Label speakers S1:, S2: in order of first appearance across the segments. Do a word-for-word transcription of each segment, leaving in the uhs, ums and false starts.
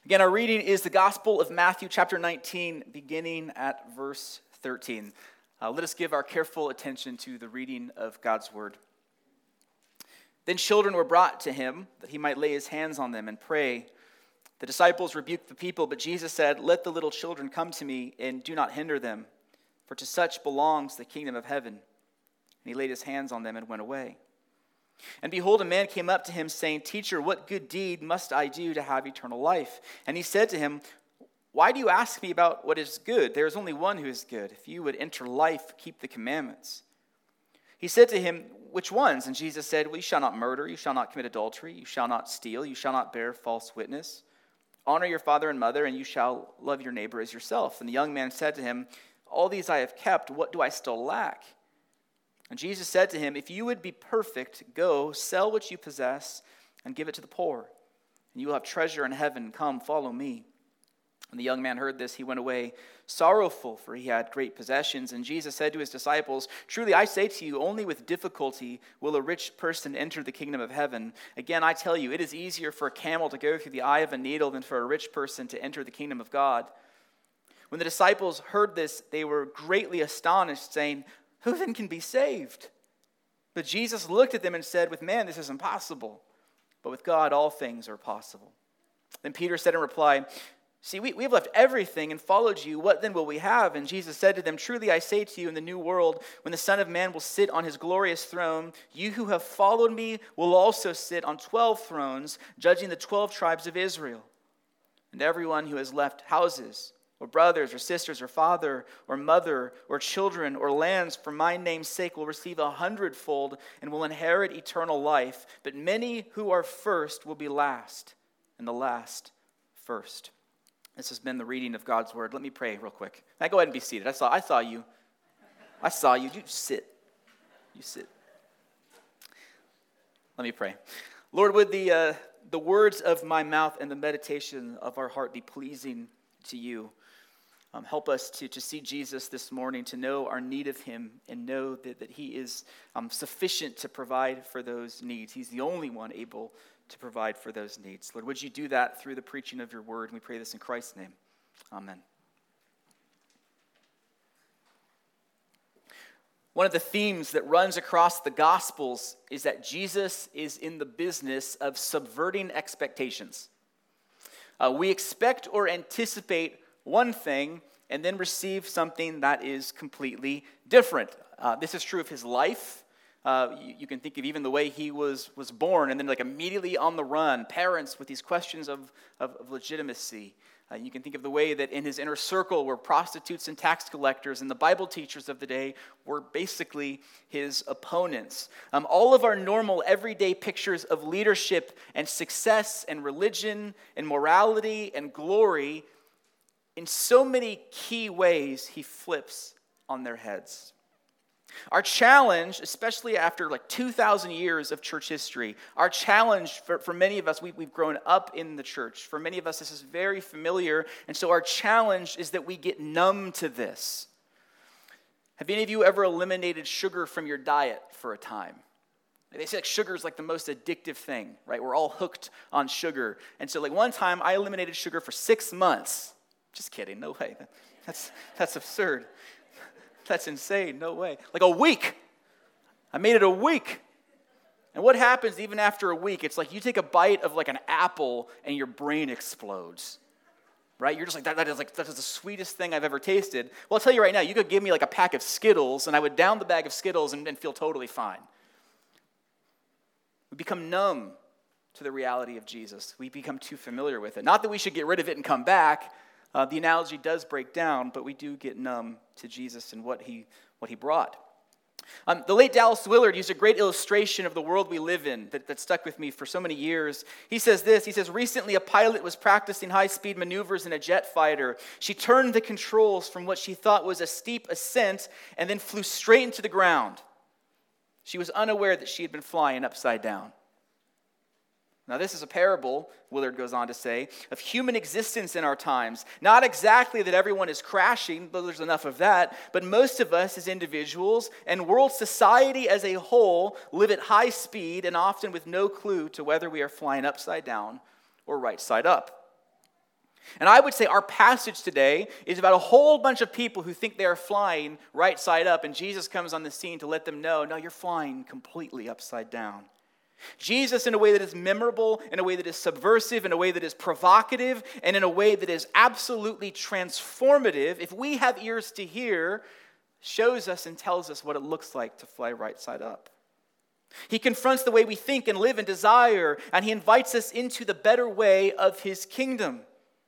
S1: Again, our reading is the Gospel of Matthew, chapter nineteen, beginning at verse thirteen. Uh, let us give our careful attention to the reading of God's word. Then children were brought to him, that he might lay his hands on them and pray. The disciples rebuked the people, but Jesus said, "Let the little children come to me, and do not hinder them, for to such belongs the kingdom of heaven." And he laid his hands on them and went away. And behold, a man came up to him, saying, "Teacher, what good deed must I do to have eternal life?" And he said to him, "Why do you ask me about what is good? There is only one who is good. If you would enter life, keep the commandments." He said to him, "Which ones?" And Jesus said, "Well, you shall not murder, you shall not commit adultery, you shall not steal, you shall not bear false witness. Honor your father and mother, and you shall love your neighbor as yourself." And the young man said to him, "All these I have kept, what do I still lack?" And Jesus said to him, "If you would be perfect, go, sell what you possess, and give it to the poor, and you will have treasure in heaven. Come, follow me." When the young man heard this, he went away sorrowful, for he had great possessions. And Jesus said to his disciples, "Truly I say to you, only with difficulty will a rich person enter the kingdom of heaven. Again, I tell you, it is easier for a camel to go through the eye of a needle than for a rich person to enter the kingdom of God." When the disciples heard this, they were greatly astonished, saying, "Who then can be saved?" But Jesus looked at them and said, "With man this is impossible, but with God all things are possible." Then Peter said in reply, "See, we, we have left everything and followed you. What then will we have?" And Jesus said to them, "Truly I say to you, in the new world, when the Son of Man will sit on his glorious throne, you who have followed me will also sit on twelve thrones, judging the twelve tribes of Israel. And everyone who has left houses, or brothers, or sisters, or father, or mother, or children, or lands for my name's sake will receive a hundredfold and will inherit eternal life. But many who are first will be last, and the last first." This has been the reading of God's word. Let me pray real quick. Now go ahead and be seated. I saw, I saw you. I saw you. You sit. You sit. Let me pray. Lord, would the uh, the words of my mouth and the meditation of our heart be pleasing to you? Um, help us to, to see Jesus this morning, to know our need of him, and know that, that he is um, sufficient to provide for those needs. He's the only one able to provide for those needs. Lord, would you do that through the preaching of your word? And we pray this in Christ's name. Amen. One of the themes that runs across the Gospels is that Jesus is in the business of subverting expectations. Uh, we expect or anticipate one thing and then receive something that is completely different. Uh, this is true of his life. Uh, you, you can think of even the way he was was born, and then like immediately on the run, parents with these questions of, of, of legitimacy. Uh, you can think of the way that in his inner circle were prostitutes and tax collectors, and the Bible teachers of the day were basically his opponents. Um, all of our normal everyday pictures of leadership and success and religion and morality and glory, in so many key ways, he flips on their heads. Our challenge, especially after like two thousand years of church history, our challenge for, for many of us, we, we've grown up in the church. For many of us, this is very familiar. And so our challenge is that we get numb to this. Have any of you ever eliminated sugar from your diet for a time? They say like sugar is like the most addictive thing, right? We're all hooked on sugar. And so like one time I eliminated sugar for six months. Just kidding, no way. That's, that's absurd. That's insane, no way. Like a week. I made it a week. And what happens even after a week? It's like you take a bite of like an apple and your brain explodes. Right? You're just like, that, that is like, that is the sweetest thing I've ever tasted. Well, I'll tell you right now, you could give me like a pack of Skittles and I would down the bag of Skittles and, and feel totally fine. We become numb to the reality of Jesus. We become too familiar with it. Not that we should get rid of it and come back. Uh, the analogy does break down, but we do get numb to Jesus and what he what he brought. Um, the late Dallas Willard used a great illustration of the world we live in that, that stuck with me for so many years. He says this, he says, recently a pilot was practicing high-speed maneuvers in a jet fighter. She turned the controls from what she thought was a steep ascent and then flew straight into the ground. She was unaware that she had been flying upside down. Now, this is a parable, Willard goes on to say, of human existence in our times. Not exactly that everyone is crashing, though there's enough of that, but most of us as individuals and world society as a whole live at high speed and often with no clue to whether we are flying upside down or right side up. And I would say our passage today is about a whole bunch of people who think they are flying right side up, and Jesus comes on the scene to let them know, no, you're flying completely upside down. Jesus, in a way that is memorable, in a way that is subversive, in a way that is provocative, and in a way that is absolutely transformative, if we have ears to hear, shows us and tells us what it looks like to fly right side up. He confronts the way we think and live and desire, and he invites us into the better way of his kingdom.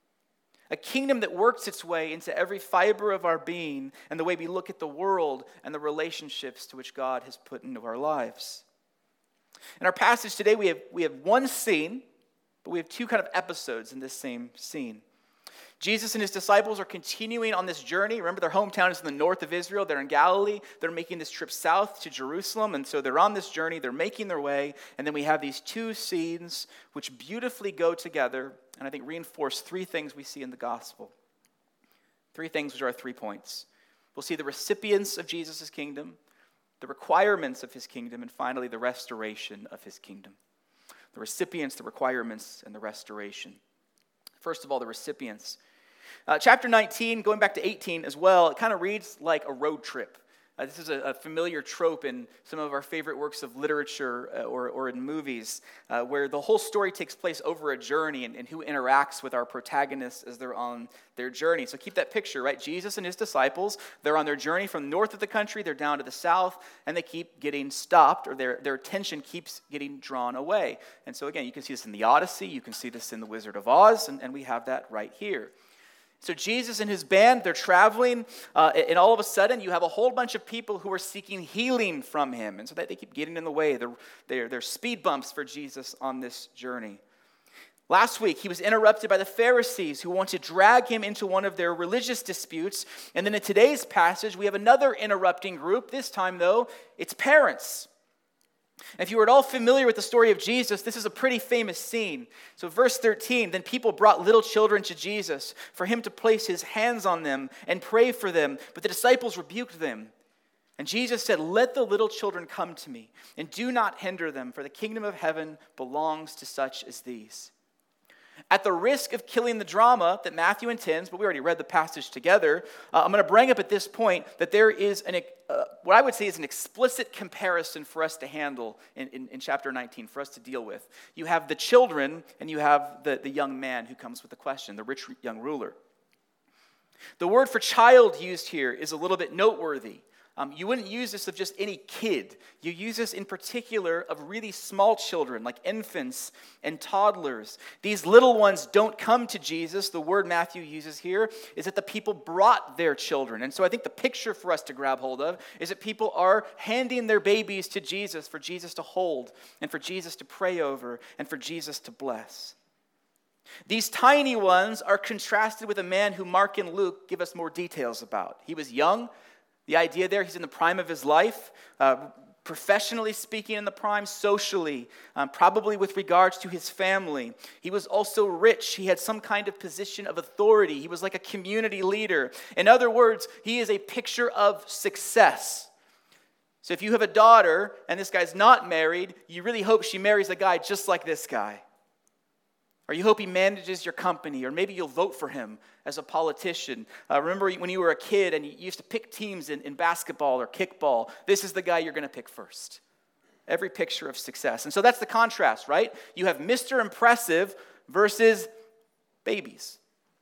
S1: A kingdom that works its way into every fiber of our being and the way we look at the world and the relationships to which God has put into our lives. In our passage today, we have, we have one scene, but we have two kind of episodes in this same scene. Jesus and his disciples are continuing on this journey. Remember, their hometown is in the north of Israel. They're in Galilee. They're making this trip south to Jerusalem. And so they're on this journey. They're making their way. And then we have these two scenes which beautifully go together and I think reinforce three things we see in the gospel. Three things which are our three points. We'll see the recipients of Jesus' kingdom, the requirements of his kingdom, and finally the restoration of his kingdom. The recipients, the requirements, and the restoration. First of all, the recipients. Uh, chapter nineteen, going back to eighteen as well, it kind of reads like a road trip. Uh, this is a, a familiar trope in some of our favorite works of literature uh, or, or in movies, uh, where the whole story takes place over a journey and, and who interacts with our protagonists as they're on their journey. So keep that picture, right? Jesus and his disciples, they're on their journey from the north of the country, they're down to the south, and they keep getting stopped, or their, their attention keeps getting drawn away. And so again, you can see this in the Odyssey, you can see this in The Wizard of Oz, and, and we have that right here. So Jesus and his band, they're traveling, uh, and all of a sudden you have a whole bunch of people who are seeking healing from him. And so that they keep getting in the way. They're, they're, they're speed bumps for Jesus on this journey. Last week, he was interrupted by the Pharisees who want to drag him into one of their religious disputes. And then in today's passage, we have another interrupting group. This time, though, it's parents. If you were at all familiar with the story of Jesus, this is a pretty famous scene. So verse thirteen, then people brought little children to Jesus for him to place his hands on them and pray for them. But the disciples rebuked them. And Jesus said, let the little children come to me and do not hinder them, for the kingdom of heaven belongs to such as these. At the risk of killing the drama that Matthew intends, but we already read the passage together, uh, I'm going to bring up at this point that there is an, uh, what I would say is an explicit comparison for us to handle in, in, in chapter nineteen, for us to deal with. You have the children and you have the, the young man who comes with the question, the rich young ruler. The word for child used here is a little bit noteworthy. Um, you wouldn't use this of just any kid. You use this in particular of really small children, like infants and toddlers. These little ones don't come to Jesus. The word Matthew uses here is that the people brought their children. And so I think the picture for us to grab hold of is that people are handing their babies to Jesus for Jesus to hold and for Jesus to pray over and for Jesus to bless. These tiny ones are contrasted with a man who Mark and Luke give us more details about. He was young. The idea there, he's in the prime of his life, uh, professionally speaking in the prime, socially, um, probably with regards to his family. He was also rich. He had some kind of position of authority. He was like a community leader. In other words, he is a picture of success. So if you have a daughter and this guy's not married, you really hope she marries a guy just like this guy. Or you hope he manages your company, or maybe you'll vote for him as a politician. Uh, remember when you were a kid and you used to pick teams in, in basketball or kickball, this is the guy you're going to pick first. Every picture of success. And so that's the contrast, right? You have Mister Impressive versus babies.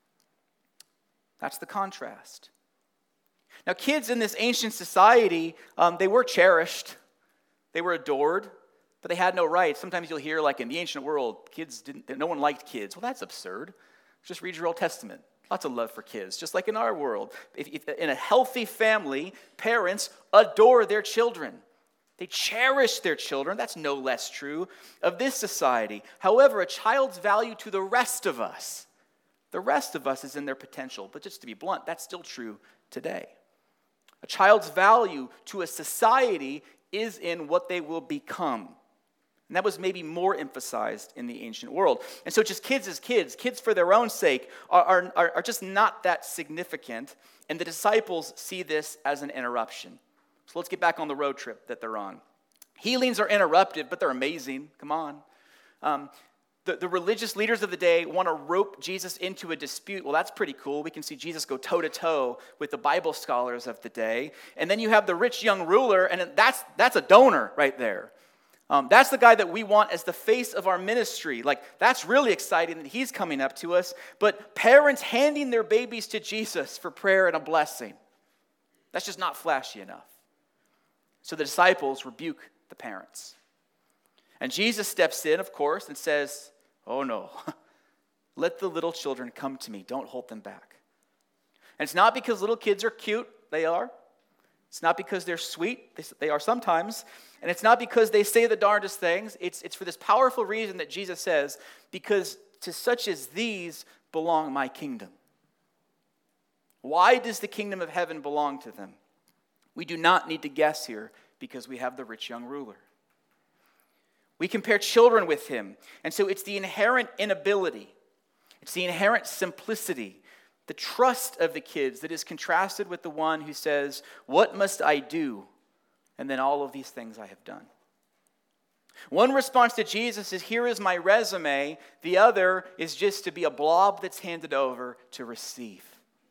S1: That's the contrast. Now, kids in this ancient society, um, they were cherished. They were adored. But they had no rights. Sometimes you'll hear, like in the ancient world, kids didn't, no one liked kids. Well, that's absurd. Just read your Old Testament. Lots of love for kids, just like in our world. If, if, in a healthy family, parents adore their children. They cherish their children. That's no less true of this society. However, a child's value to the rest of us, the rest of us is in their potential. But just to be blunt, that's still true today. A child's value to a society is in what they will become. And that was maybe more emphasized in the ancient world. And so just kids as kids, kids for their own sake, are, are, are just not that significant. And the disciples see this as an interruption. So let's get back on the road trip that they're on. Healings are interrupted, but they're amazing. Come on. Um, The, the religious leaders of the day want to rope Jesus into a dispute. Well, that's pretty cool. We can see Jesus go toe-to-toe with the Bible scholars of the day. And then you have the rich young ruler, and that's, that's a donor right there. Um, that's the guy that we want as the face of our ministry. Like, that's really exciting that he's coming up to us. But parents handing their babies to Jesus for prayer and a blessing, that's just not flashy enough. So the disciples rebuke the parents. And Jesus steps in, of course, and says, oh no, let the little children come to me. Don't hold them back. And it's not because little kids are cute. They are. It's not because they're sweet. They, they are sometimes. And it's not because they say the darndest things. It's, it's for this powerful reason that Jesus says, because to such as these belong my kingdom. Why does the kingdom of heaven belong to them? We do not need to guess here because we have the rich young ruler. We compare children with him. And so it's the inherent inability, it's the inherent simplicity, the trust of the kids that is contrasted with the one who says, what must I do? And then all of these things I have done. One response to Jesus is, here is my resume. The other is just to be a blob that's handed over to receive.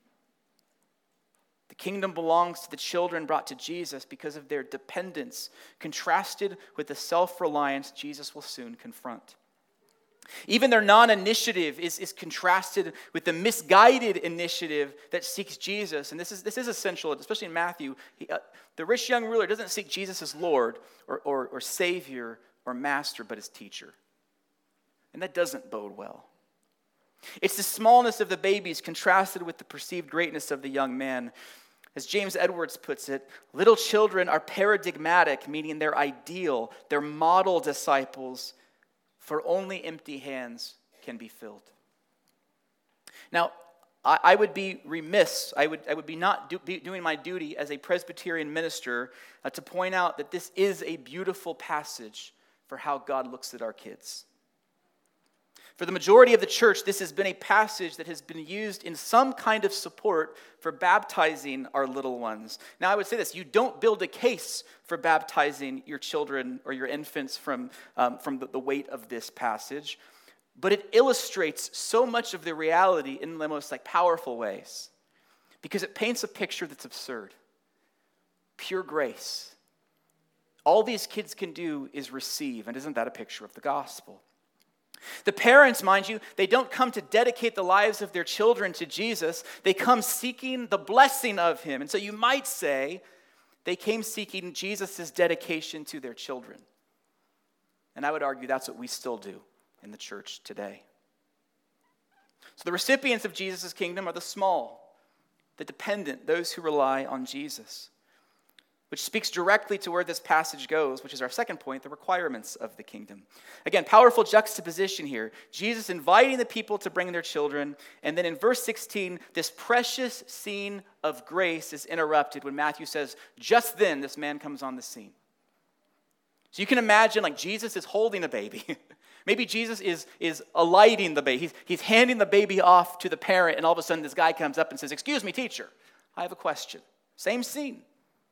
S1: The kingdom belongs to the children brought to Jesus because of their dependence, contrasted with the self-reliance Jesus will soon confront. Even their non-initiative is, is contrasted with the misguided initiative that seeks Jesus. And this is, this is essential, especially in Matthew. He, uh, the rich young ruler doesn't seek Jesus as Lord or, or, or Savior or Master, but as teacher. And that doesn't bode well. It's the smallness of the babies contrasted with the perceived greatness of the young man. As James Edwards puts it, little children are paradigmatic, meaning they're ideal, they're model disciples, for only empty hands can be filled. Now, I, I would be remiss, I would, I would be not do, be doing my duty as a Presbyterian minister uh, to point out that this is a beautiful passage for how God looks at our kids. For the majority of the church, this has been a passage that has been used in some kind of support for baptizing our little ones. Now, I would say this, you don't build a case for baptizing your children or your infants from, um, from the, the weight of this passage, but it illustrates so much of the reality in the most like powerful ways because it paints a picture that's absurd. Pure grace. All these kids can do is receive, and isn't that a picture of the gospel? The parents, mind you, they don't come to dedicate the lives of their children to Jesus. They come seeking the blessing of him. And so you might say they came seeking Jesus' dedication to their children. And I would argue that's what we still do in the church today. So the recipients of Jesus' kingdom are the small, the dependent, those who rely on Jesus. Which speaks directly to where this passage goes, which is our second point, the requirements of the kingdom. Again, powerful juxtaposition here. Jesus inviting the people to bring their children, and then in verse sixteen, this precious scene of grace is interrupted when Matthew says, just then this man comes on the scene. So you can imagine like Jesus is holding a baby. Maybe Jesus is, is alighting the baby. He's, he's handing the baby off to the parent, and all of a sudden this guy comes up and says, excuse me, teacher, I have a question. Same scene.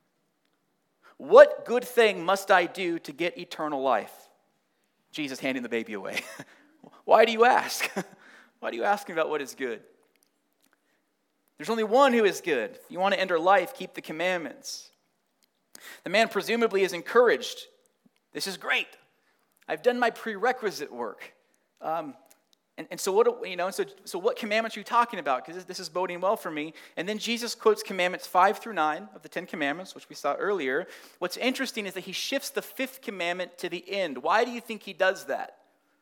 S1: What good thing must I do to get eternal life? Jesus handing the baby away. Why do you ask? Why do you ask me about what is good? There's only one who is good. If you want to enter life, keep the commandments. The man presumably is encouraged. This is great. I've done my prerequisite work. Um, and, and so what you know? So, so what commandments are you talking about? Because this, this is boding well for me. And then Jesus quotes commandments five through nine of the Ten Commandments, which we saw earlier. What's interesting is that he shifts the fifth commandment to the end. Why do you think he does that?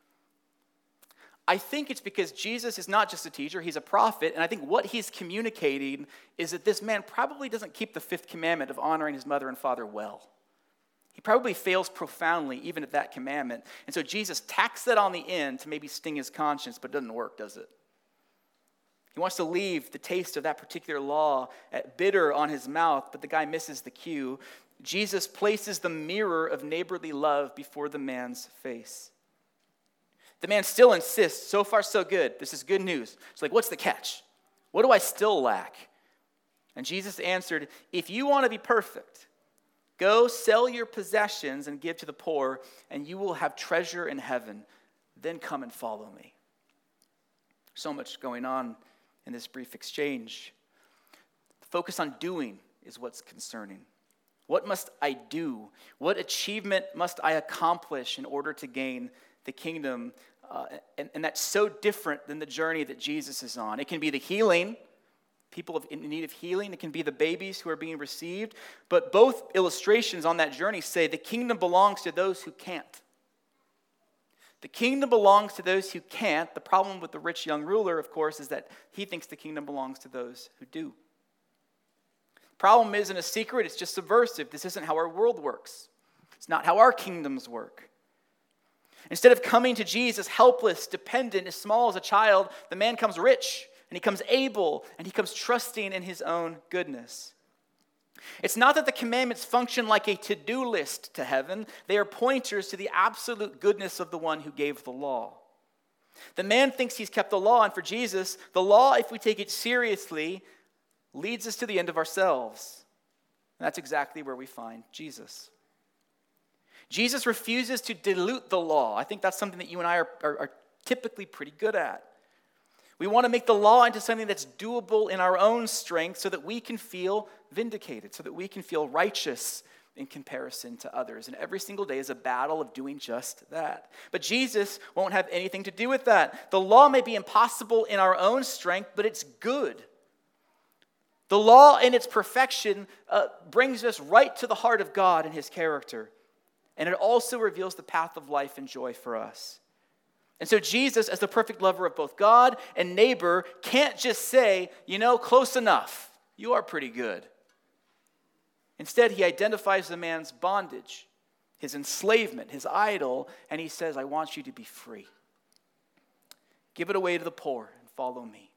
S1: I think it's because Jesus is not just a teacher, he's a prophet, and I think what he's communicating is that this man probably doesn't keep the fifth commandment of honoring his mother and father well. He probably fails profoundly even at that commandment. And so Jesus tacks that on the end to maybe sting his conscience, but it doesn't work, does it? He wants to leave the taste of that particular law at bitter on his mouth, but the guy misses the cue. Jesus places the mirror of neighborly love before the man's face. The man still insists, so far so good. This is good news. It's like, what's the catch? What do I still lack? And Jesus answered, if you want to be perfect, go sell your possessions and give to the poor, and you will have treasure in heaven. then come and follow me. So much going on in this brief exchange. The focus on doing is what's concerning. What must I do? What achievement must I accomplish in order to gain the kingdom? Uh, and, and that's so different than the journey that Jesus is on. It can be the healing, people in need of healing. It can be the babies who are being received. But both illustrations on that journey say the kingdom belongs to those who can't. The kingdom belongs to those who can't. The problem with the rich young ruler, of course, is that he thinks the kingdom belongs to those who do. Problem isn't a secret, it's just subversive. This isn't how our world works. It's not how our kingdoms work. Instead of coming to Jesus helpless, dependent, as small as a child, the man comes rich, and he comes able, and he comes trusting in his own goodness. It's not that the commandments function like a to-do list to heaven. They are pointers to the absolute goodness of the one who gave the law. The man thinks he's kept the law, and for Jesus, the law, if we take it seriously, leads us to the end of ourselves. And that's exactly where we find Jesus. Jesus refuses to dilute the law. I think that's something that you and I are, are, are typically pretty good at. We want to make the law into something that's doable in our own strength so that we can feel vindicated, so that we can feel righteous in comparison to others. And every single day is a battle of doing just that. But Jesus won't have anything to do with that. The law may be impossible in our own strength, but it's good. The law in its perfection uh, brings us right to the heart of God and his character. And it also reveals the path of life and joy for us. And so Jesus, as the perfect lover of both God and neighbor, can't just say, you know, close enough. You are pretty good. Instead, he identifies the man's bondage, his enslavement, his idol, and he says, I want you to be free. Give it away to the poor and follow me.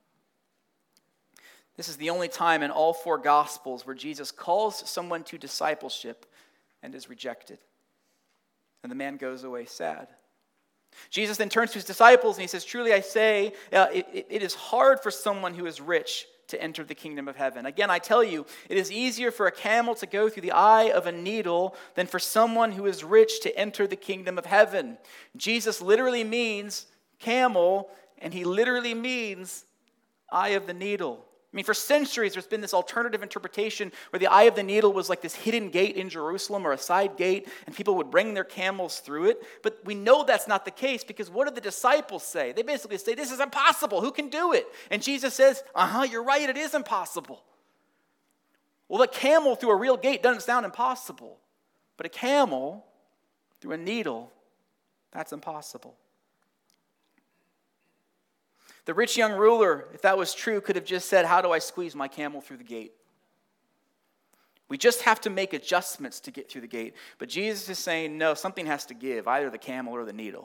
S1: This is the only time in all four Gospels where Jesus calls someone to discipleship and is rejected. And the man goes away sad. Jesus then turns to his disciples and he says, truly I say, uh, it, it is hard for someone who is rich to enter the kingdom of heaven. Again, I tell you, it is easier for a camel to go through the eye of a needle than for someone who is rich to enter the kingdom of heaven. Jesus literally means camel, and he literally means eye of the needle. I mean, for centuries, there's been this alternative interpretation where the eye of the needle was like this hidden gate in Jerusalem or a side gate, and people would bring their camels through it. But we know that's not the case, because what did the disciples say? They basically say, this is impossible. Who can do it? And Jesus says, uh-huh, you're right, it is impossible. Well, a camel through a real gate doesn't sound impossible. But a camel through a needle, that's impossible. The rich young ruler, if that was true, could have just said, how do I squeeze my camel through the gate? We just have to make adjustments to get through the gate. But Jesus is saying, no, something has to give, either the camel or the needle.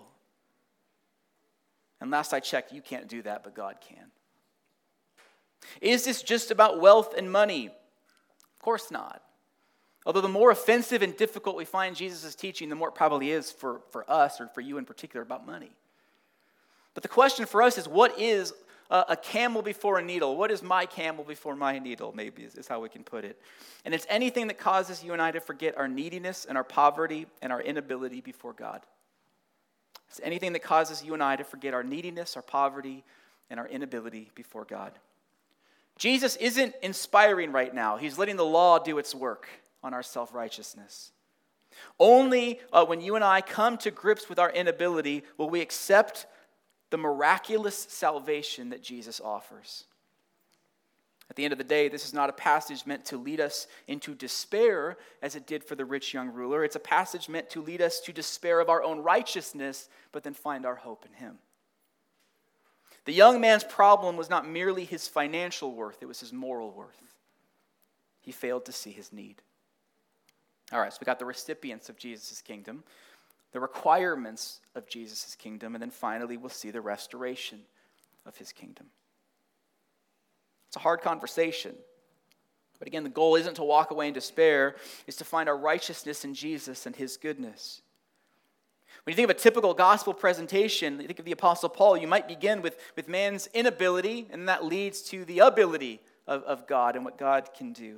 S1: And last I checked, you can't do that, but God can. Is this just about wealth and money? Of course not. Although the more offensive and difficult we find Jesus' teaching, the more it probably is for, for us, or for you in particular, about money. But the question for us is, what is a, a camel before a needle? What is my camel before my needle, maybe, is, is how we can put it. And it's anything that causes you and I to forget our neediness and our poverty and our inability before God. It's anything that causes you and I to forget our neediness, our poverty, and our inability before God. Jesus isn't inspiring right now. He's letting the law do its work on our self-righteousness. Only uh, when you and I come to grips with our inability will we accept the miraculous salvation that Jesus offers. At the end of the day, this is not a passage meant to lead us into despair as it did for the rich young ruler. It's a passage meant to lead us to despair of our own righteousness, but then find our hope in him. The young man's problem was not merely his financial worth, it was his moral worth. He failed to see his need. All right, so we got the recipients of Jesus' kingdom, the requirements of Jesus' kingdom, and then finally we'll see the restoration of his kingdom. It's a hard conversation. But again, the goal isn't to walk away in despair, it's to find our righteousness in Jesus and his goodness. When you think of a typical gospel presentation, you think of the Apostle Paul, you might begin with, with man's inability, and that leads to the ability of, of God and what God can do.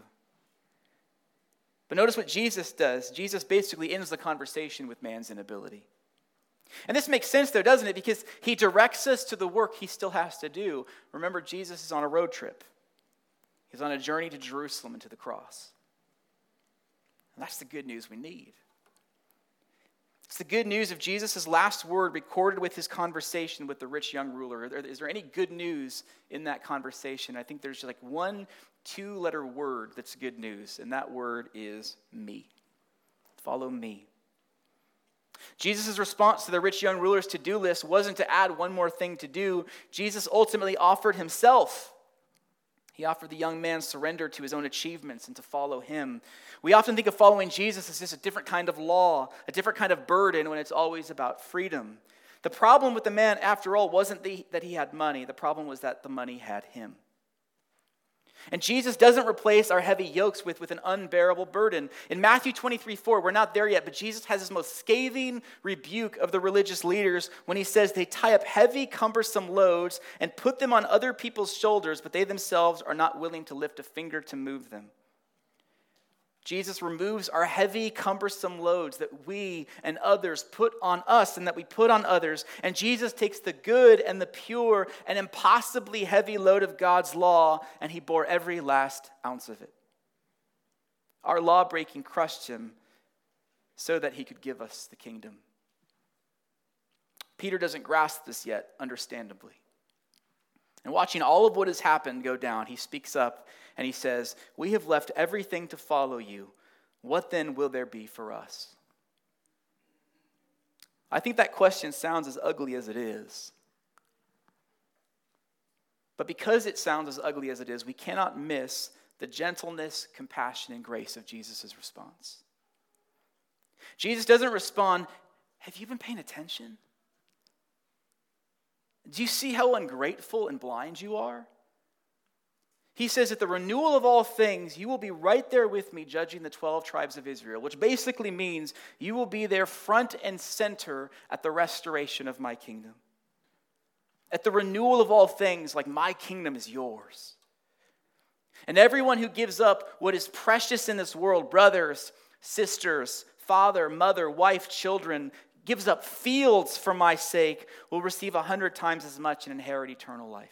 S1: But notice what Jesus does. Jesus basically ends the conversation with man's inability. And this makes sense, though, doesn't it? Because he directs us to the work he still has to do. Remember, Jesus is on a road trip. He's on a journey to Jerusalem and to the cross. And that's the good news we need. It's the good news of Jesus' last word recorded with his conversation with the rich young ruler. Is there any good news in that conversation? I think there's like one two-letter word that's good news, and that word is me. Follow me. Jesus' response to the rich young ruler's to-do list wasn't to add one more thing to do. Jesus ultimately offered himself. He offered the young man surrender to his own achievements and to follow him. We often think of following Jesus as just a different kind of law, a different kind of burden when it's always about freedom. The problem with the man, after all, wasn't the, that he had money. The problem was that the money had him. And Jesus doesn't replace our heavy yokes with, with an unbearable burden. In Matthew twenty-three four, we're not there yet, but Jesus has his most scathing rebuke of the religious leaders when he says they tie up heavy, cumbersome loads and put them on other people's shoulders, but they themselves are not willing to lift a finger to move them. Jesus removes our heavy, cumbersome loads that we and others put on us and that we put on others. And Jesus takes the good and the pure and impossibly heavy load of God's law, and he bore every last ounce of it. Our law-breaking crushed him so that he could give us the kingdom. Peter doesn't grasp this yet, understandably. And watching all of what has happened go down, he speaks up and he says, "We have left everything to follow you. What then will there be for us?" I think that question sounds as ugly as it is. But because it sounds as ugly as it is, we cannot miss the gentleness, compassion, and grace of Jesus' response. Jesus doesn't respond, "Have you been paying attention? Do you see how ungrateful and blind you are?" He says, "At the renewal of all things, you will be right there with me judging the twelve tribes of Israel," which basically means you will be there front and center at the restoration of my kingdom. At the renewal of all things, like my kingdom is yours. And everyone who gives up what is precious in this world, brothers, sisters, father, mother, wife, children, gives up fields for my sake, will receive a hundred times as much and inherit eternal life.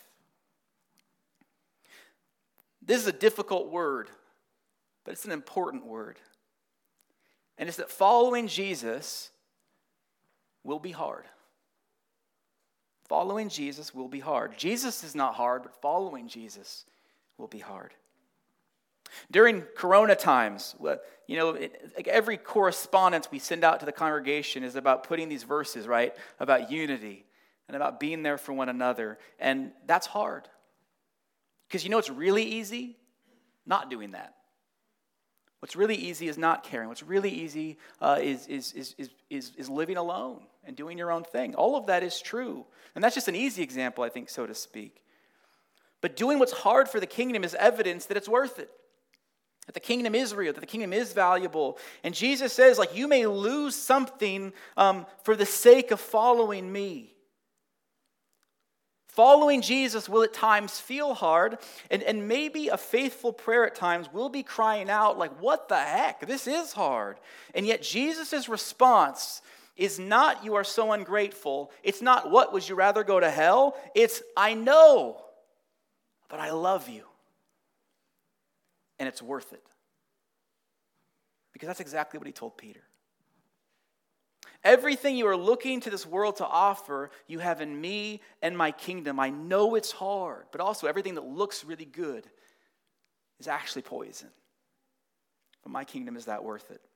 S1: This is a difficult word, but it's an important word. And it's that following Jesus will be hard. Following Jesus will be hard. Jesus is not hard, but following Jesus will be hard. During Corona times, you know, it, like every correspondence we send out to the congregation is about putting these verses, right, about unity and about being there for one another. And that's hard. Because you know what's really easy? Not doing that. What's really easy is not caring. What's really easy uh, is, is, is, is, is, is living alone and doing your own thing. All of that is true. And that's just an easy example, I think, so to speak. But doing what's hard for the kingdom is evidence that it's worth it. That the kingdom is real, that the kingdom is valuable. And Jesus says, like, you may lose something um, for the sake of following me. Following Jesus will at times feel hard, and, and maybe a faithful prayer at times will be crying out like, what the heck? This is hard. And yet Jesus' response is not, you are so ungrateful. It's not, what, would you rather go to hell? It's, I know, but I love you. And it's worth it. Because that's exactly what he told Peter. Everything you are looking to this world to offer, you have in me and my kingdom. I know it's hard, but also everything that looks really good is actually poison. But my kingdom is that worth it.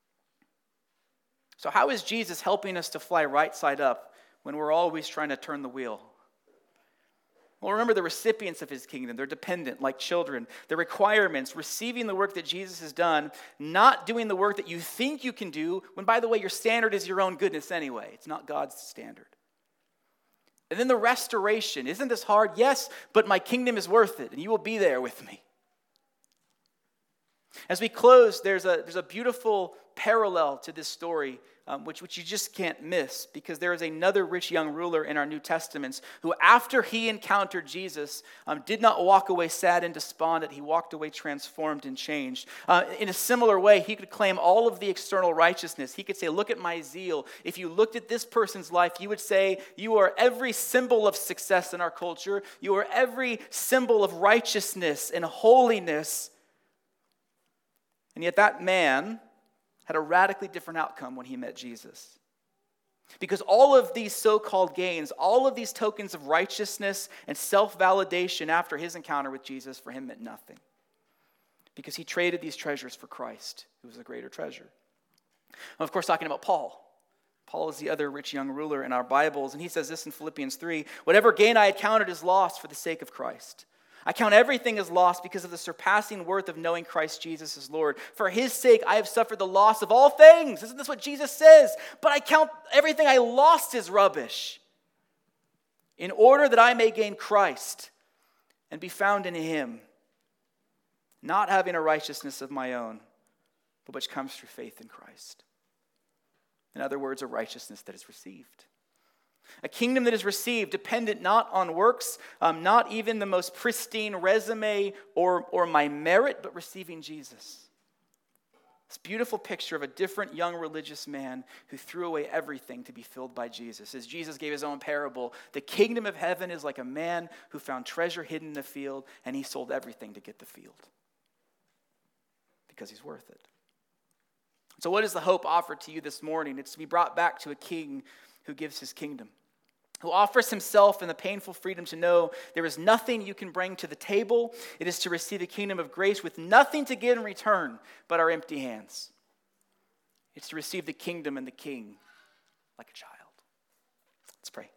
S1: So how is Jesus helping us to fly right side up when we're always trying to turn the wheel? Well, remember the recipients of his kingdom. They're dependent, like children. The requirements, receiving the work that Jesus has done, not doing the work that you think you can do, when, by the way, your standard is your own goodness anyway. It's not God's standard. And then the restoration. Isn't this hard? Yes, but my kingdom is worth it, and you will be there with me. As we close, there's a, there's a beautiful parallel to this story um, which, which you just can't miss, because there is another rich young ruler in our New Testaments who, after he encountered Jesus, um, did not walk away sad and despondent. He walked away transformed and changed. Uh, in a similar way, he could claim all of the external righteousness. He could say, look at my zeal. If you looked at this person's life, you would say, you are every symbol of success in our culture. You are every symbol of righteousness and holiness. And yet that man had a radically different outcome when he met Jesus. Because all of these so-called gains, all of these tokens of righteousness and self-validation after his encounter with Jesus, for him meant nothing. Because he traded these treasures for Christ, who was a greater treasure. I'm of course talking about Paul. Paul is the other rich young ruler in our Bibles, and he says this in Philippians three, whatever gain I had counted as lost for the sake of Christ. I count everything as lost because of the surpassing worth of knowing Christ Jesus as Lord. For his sake, I have suffered the loss of all things. Isn't this what Jesus says? But I count everything I lost as rubbish, in order that I may gain Christ and be found in him, not having a righteousness of my own, but which comes through faith in Christ. In other words, a righteousness that is received. A kingdom that is received, dependent not on works, um, not even the most pristine resume or, or my merit, but receiving Jesus. This beautiful picture of a different young religious man who threw away everything to be filled by Jesus. As Jesus gave his own parable, the kingdom of heaven is like a man who found treasure hidden in a field, and he sold everything to get the field. Because he's worth it. So what is the hope offered to you this morning? It's to be brought back to a king who gives his kingdom, who offers himself in the painful freedom to know there is nothing you can bring to the table. It is to receive a kingdom of grace with nothing to give in return but our empty hands. It's to receive the kingdom and the king like a child. Let's pray.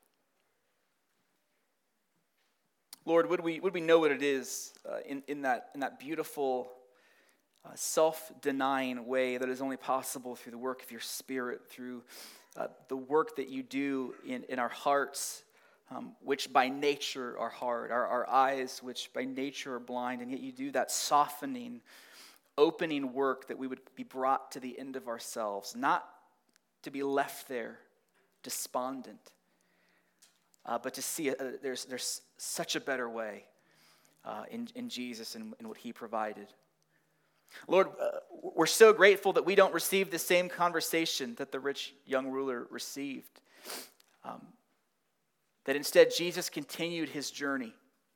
S1: Lord, would we, would we know what it is uh, in, in, that, in that beautiful, uh, self-denying way that is only possible through the work of your Spirit, through Uh, the work that you do in, in our hearts, um, which by nature are hard, our, our eyes, which by nature are blind, and yet you do that softening, opening work that we would be brought to the end of ourselves, not to be left there despondent, uh, but to see uh, there's, there's such a better way uh, in, in Jesus and, and what he provided. Lord, uh, we're so grateful that we don't receive the same conversation that the rich young ruler received. Um, that instead Jesus continued his journey.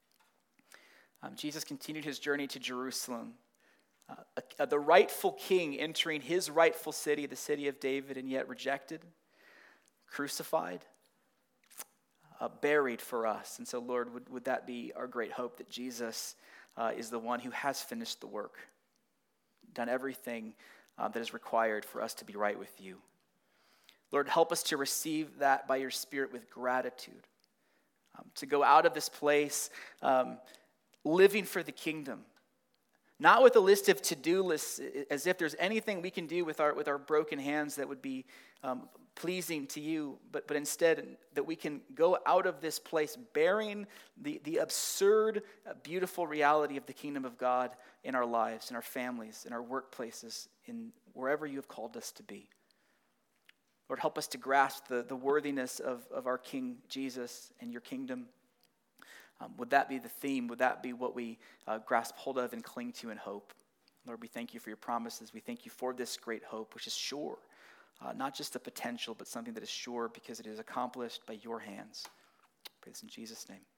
S1: Um, Jesus continued his journey to Jerusalem. Uh, uh, the rightful king entering his rightful city, the city of David, and yet rejected, crucified, uh, buried for us. And so, Lord, would, would that be our great hope, that Jesus uh, is the one who has finished the work, done everything uh, that is required for us to be right with you. Lord, help us to receive that by your Spirit with gratitude, um, to go out of this place um, living for the kingdom, not with a list of to-do lists, as if there's anything we can do with our with our broken hands that would be um, pleasing to you, but, but instead that we can go out of this place bearing the, the absurd, uh, beautiful reality of the kingdom of God in our lives, in our families, in our workplaces, in wherever you have called us to be. Lord, help us to grasp the, the worthiness of, of our King Jesus and your kingdom. Um, would that be the theme? Would that be what we uh, grasp hold of and cling to in hope? Lord, we thank you for your promises. We thank you for this great hope, which is sure. Uh, not just the potential, but something that is sure because it is accomplished by your hands. I pray this in Jesus' name.